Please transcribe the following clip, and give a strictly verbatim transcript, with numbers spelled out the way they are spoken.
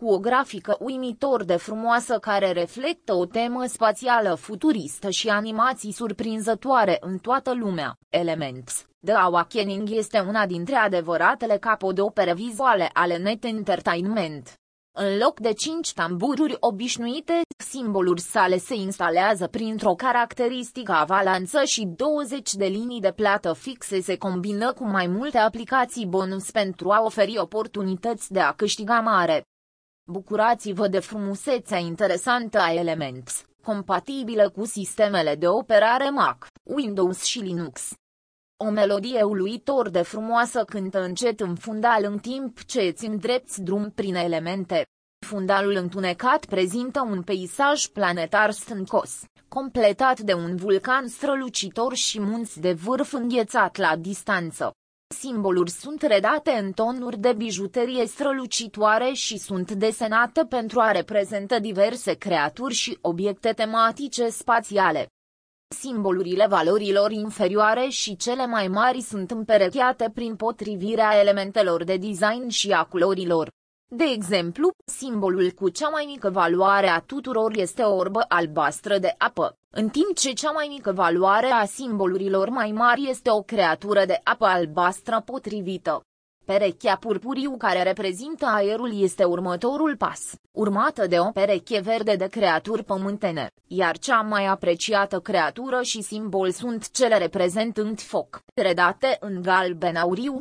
cu o grafică uimitor de frumoasă care reflectă o temă spațială futuristă și animații surprinzătoare în toată lumea. Elements. The Awakening este una dintre adevăratele capodopere vizuale ale Net Entertainment. În loc de cinci tambururi obișnuite, simbolul sale se instalează printr-o caracteristică avalanță și douăzeci de linii de plată fixe se combină cu mai multe aplicații bonus pentru a oferi oportunități de a câștiga mare. Bucurați-vă de frumusețea interesantă a Elements, compatibilă cu sistemele de operare Mac, Windows și Linux. O melodie uluitor de frumoasă cântă încet în fundal în timp ce îți îndrepți drum prin elemente. Fundalul întunecat prezintă un peisaj planetar stâncos, completat de un vulcan strălucitor și munți de vârf înghețat la distanță. Simboluri sunt redate în tonuri de bijuterie strălucitoare și sunt desenate pentru a reprezenta diverse creaturi și obiecte tematice spațiale. Simbolurile valorilor inferioare și cele mai mari sunt împerecheate prin potrivirea elementelor de design și a culorilor. De exemplu, simbolul cu cea mai mică valoare a tuturor este o orbă albastră de apă, în timp ce cea mai mică valoare a simbolurilor mai mari este o creatură de apă albastră potrivită. Perechea purpuriu care reprezintă aerul este următorul pas, urmată de o pereche verde de creaturi pământene, iar cea mai apreciată creatură și simbol sunt cele reprezentând foc, redate în galben auriu,